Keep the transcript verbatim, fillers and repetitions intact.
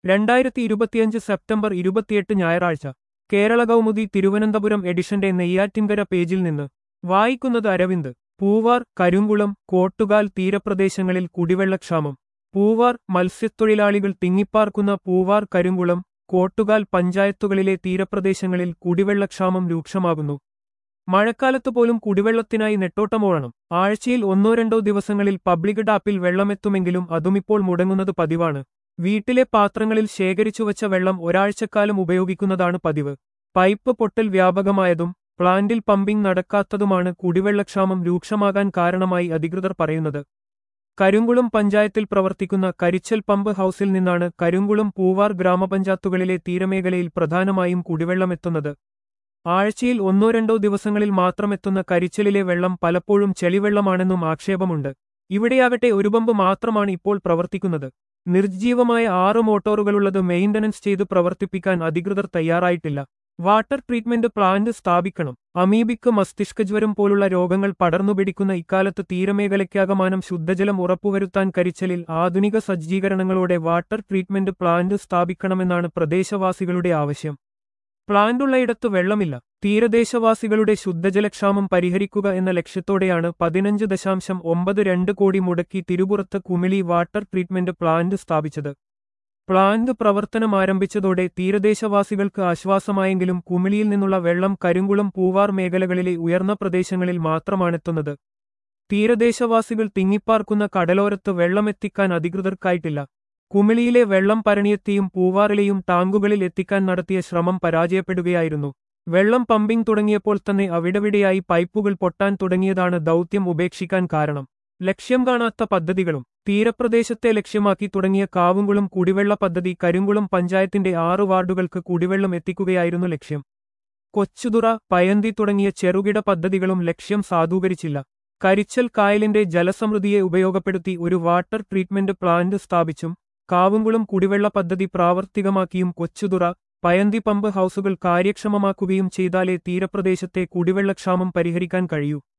രണ്ടായിരത്തി ഇരുപത്തിയഞ്ച് സെപ്റ്റംബർ ഇരുപത്തിയെട്ട് ഞായറാഴ്ച കേരള കൗമുദി തിരുവനന്തപുരം എഡിഷന്റെ നെയ്യാറ്റിൻകര പേജിൽ നിന്ന് വായിക്കുന്നത് അരവിന്ദ്. പൂവാർ, കരിങ്കുളം, കോട്ടുകാൽ തീരപ്രദേശങ്ങളിൽ കുടിവെള്ളക്ഷാമം. പൂവാർ മത്സ്യത്തൊഴിലാളികൾ തിങ്ങിപ്പാർക്കുന്ന പൂവാർ, കരിങ്കുളം, കോട്ടുകാൽ പഞ്ചായത്തുകളിലെ തീരപ്രദേശങ്ങളിൽ കുടിവെള്ളക്ഷാമം രൂക്ഷമാകുന്നു. മഴക്കാലത്ത് പോലും കുടിവെള്ളത്തിനായി നെട്ടോട്ടമോടണം. ആഴ്ചയിൽ ഒന്നോ രണ്ടോ ദിവസങ്ങളിൽ പബ്ലിക് ടാപ്പിൽ വെള്ളമെത്തുമെങ്കിലും അതുമിപ്പോൾ മുടങ്ങുന്നത് പതിവാണ്. വീട്ടിലെ പാത്രങ്ങളിൽ ശേഖരിച്ചുവച്ച വെള്ളം ഒരാഴ്ചക്കാലം ഉപയോഗിക്കുന്നതാണ് പതിവ്. പൈപ്പ് പൊട്ടൽ വ്യാപകമായതും പ്ലാന്റിൽ പമ്പിംഗ് നടക്കാത്തതുമാണ് കുടിവെള്ളക്ഷാമം രൂക്ഷമാകാൻ കാരണമായി അധികൃതർ പറയുന്നത്. കരിങ്കുളം പഞ്ചായത്തിൽ പ്രവർത്തിക്കുന്ന കരിച്ചൽ പമ്പ് ഹൌസിൽ നിന്നാണ് കരിങ്കുളം, പൂവാർ ഗ്രാമപഞ്ചായത്തുകളിലെ തീരമേഖലയിൽ പ്രധാനമായും കുടിവെള്ളമെത്തുന്നത്. ആഴ്ചയിൽ ഒന്നോ രണ്ടോ ദിവസങ്ങളിൽ മാത്രമെത്തുന്ന കരിച്ചലിലെ വെള്ളം പലപ്പോഴും ചെളിവെള്ളമാണെന്നും ആക്ഷേപമുണ്ട്. ഇവിടെയാകട്ടെ ഒരു പമ്പ് മാത്രമാണ് ഇപ്പോൾ പ്രവർത്തിക്കുന്നത്. നിർജ്ജീവമായ ആറ് മോട്ടോറുകളുള്ളത് മെയിന്റനൻസ് ചെയ്ത് പ്രവർത്തിപ്പിക്കാൻ അധികൃതർ തയ്യാറായിട്ടില്ല. വാട്ടർ ട്രീറ്റ്മെന്റ് പ്ലാന്റ് സ്ഥാപിക്കണം. അമീബിക്ക്, മസ്തിഷ്കജ്വരം പോലുള്ള രോഗങ്ങൾ പടർന്നുപിടിക്കുന്ന ഇക്കാലത്ത് തീരമേഖലയ്ക്കാകമാനം ശുദ്ധജലം ഉറപ്പുവരുത്താൻ കരിച്ചലിൽ ആധുനിക സജ്ജീകരണങ്ങളോടെ വാട്ടർ ട്രീറ്റ്മെന്റ് പ്ലാന്റ് സ്ഥാപിക്കണമെന്നാണ് പ്രദേശവാസികളുടെ ആവശ്യം. പ്ലാന്റുള്ളയിടത്ത് വെള്ളമില്ല. തീരദേശവാസികളുടെ ശുദ്ധജലക്ഷാമം പരിഹരിക്കുക എന്ന ലക്ഷ്യത്തോടെയാണ് പതിനഞ്ച് ദശാംശം ഒമ്പത് രണ്ട് കോടി മുടക്കി തിരുപുറത്ത് കുമിളി വാട്ടർ ട്രീറ്റ്മെന്റ് പ്ലാന്റ് സ്ഥാപിച്ചത്. പ്ലാന്റ് പ്രവർത്തനം ആരംഭിച്ചതോടെ തീരദേശവാസികൾക്ക് ആശ്വാസമായെങ്കിലും കുമിളിയിൽ നിന്നുള്ള വെള്ളം കരിങ്കുളം, പൂവാർ മേഖലകളിലെ ഉയർന്ന പ്രദേശങ്ങളിൽ മാത്രമാണെത്തുന്നത്. തീരദേശവാസികൾ തിങ്ങിപ്പാർക്കുന്ന കടലോരത്ത് വെള്ളമെത്തിക്കാൻ അധികൃതർക്കായിട്ടില്ല. കുമിളിയിലെ വെള്ളം പരണിയെത്തിയും പൂവാറിലെയും ടാങ്കുകളിൽ എത്തിക്കാൻ നടത്തിയ ശ്രമം പരാജയപ്പെടുകയായിരുന്നു. വെള്ളം പമ്പിംഗ് തുടങ്ങിയപ്പോൾ തന്നെ അവിടെവിടെയായി പൈപ്പുകൾ പൊട്ടാൻ തുടങ്ങിയതാണ് ദൗത്യം ഉപേക്ഷിക്കാൻ കാരണം. ലക്ഷ്യം കാണാത്ത പദ്ധതികളും. തീരപ്രദേശത്തെ ലക്ഷ്യമാക്കി തുടങ്ങിയ കാവുംകുളം കുടിവെള്ള പദ്ധതി കരിങ്കുളം പഞ്ചായത്തിന്റെ ആറ് വാർഡുകൾക്ക് കുടിവെള്ളം എത്തിക്കുകയായിരുന്നു ലക്ഷ്യം. കൊച്ചുതുറ, പയന്തി തുടങ്ങിയ ചെറുകിട പദ്ധതികളും ലക്ഷ്യം സാധൂകരിച്ചില്ല. കരിച്ചൽ കായലിന്റെ ജലസമൃദ്ധിയെ ഉപയോഗപ്പെടുത്തി ഒരു വാട്ടർ ട്രീറ്റ്മെന്റ് പ്ലാന്റ് സ്ഥാപിച്ചും കാവുംകുളം കുടിവെള്ള പദ്ധതി പ്രാവർത്തികമാക്കിയും കൊച്ചുതുറ, പയന്തി പമ്പ് ഹൌസുകൾ കാര്യക്ഷമമാക്കുകയും ചെയ്താലേ തീരപ്രദേശത്തെ കുടിവെള്ളക്ഷാമം പരിഹരിക്കാൻ കഴിയൂ.